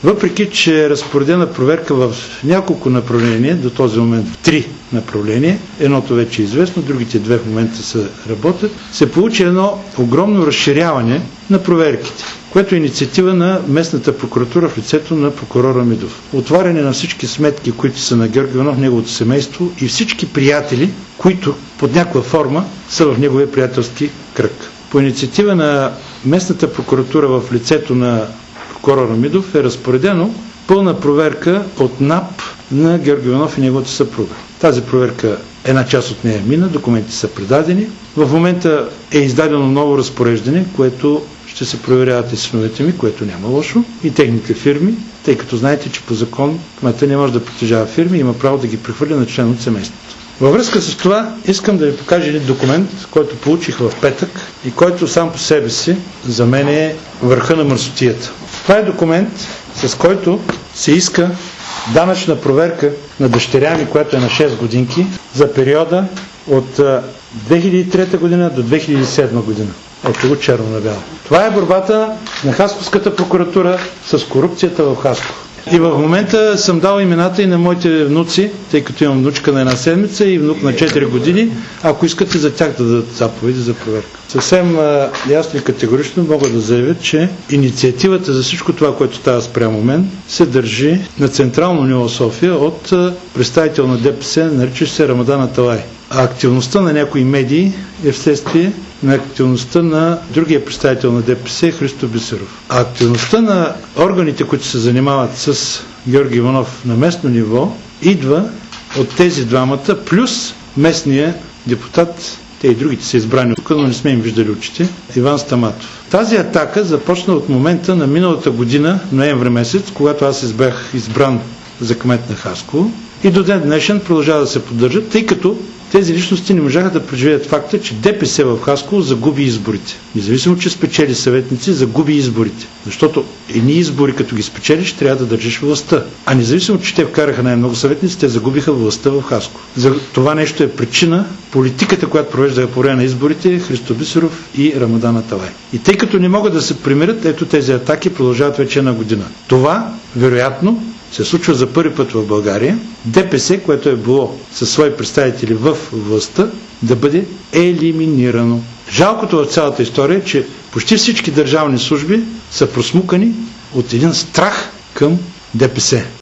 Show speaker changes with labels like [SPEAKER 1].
[SPEAKER 1] Въпреки че е разпоредена проверка в няколко направления, до този момент в 3 направления, едното вече е известно, другите 2 в момента се работят, се получи едно огромно разширяване на проверките, което е инициатива на местната прокуратура в лицето на прокурор Амидов. Отваряне на всички сметки, които са на Георги Иванов, неговото семейство и всички приятели, които под някаква форма са в неговия приятелски кръг. По инициатива на местната прокуратура в лицето на прокурор Амидов е разпоредено пълна проверка от НАП на Георги Иванов и неговата съпруга. Тази проверка, една част от нея мина, документи са предадени. В момента е издадено ново разпореждане, което ще се проверяват и синовете ми, което няма лошо, и техните фирми, тъй като знаете, че по закон кметът не може да притежава фирми и има право да ги прехвърля на член от семейството. Във връзка с това искам да ви покажа един документ, който получих в петък и който сам по себе си за мен е върха на мърсотията. Това е документ, с който се иска данъчна проверка на дъщеря ми, която е на 6 годинки, за периода от 2003 година до 2007 година. Ето го черно на бяло. Това е борбата на Хасковската прокуратура с корупцията в Хасково. И в момента съм дал имената и на моите внуци, тъй като имам внучка на 1 седмица и внук на 4 години, ако искате за тях да дадат заповеди за проверка. Съвсем ясно и категорично мога да заявя, че инициативата за всичко това, което става спрямо мен, се държи на централно ниво София от представител на ДПС, наричащ се Рамадан Аталай. А активността на някои медии е вследствие на активността на другия представител на ДПС, Христо Бисеров. А активността на органите, които се занимават с Георги Иванов на местно ниво, идва от тези двамата, плюс местния депутат, те и другите са избрани тук, но не сме им виждали очите, Иван Стаматов. Тази атака започна от момента на миналата година, ноември месец, когато аз бях избран за кмет на Хасково, и до ден днешен продължава да се поддържат, тъй като тези личности не можаха да преживеят факта, че ДПС в Хасково загуби изборите. Независимо, че спечели съветници, загуби изборите. Защото едни избори, като ги спечелиш, трябва да държиш властта. А независимо, че те вкараха най-много съветници, те загубиха властта в Хасково. За това нещо е причина политиката, която провеждаха по време на изборите, Христо Бисеров и Рамадан Аталай. И тъй като не могат да се примирят, ето тези атаки продължават вече 1 година. Това, вероятно, се случва за първи път в България, ДПС, което е било със свои представители в властта, да бъде елиминирано. Жалкото в цялата история е, че почти всички държавни служби са просмукани от един страх към ДПС.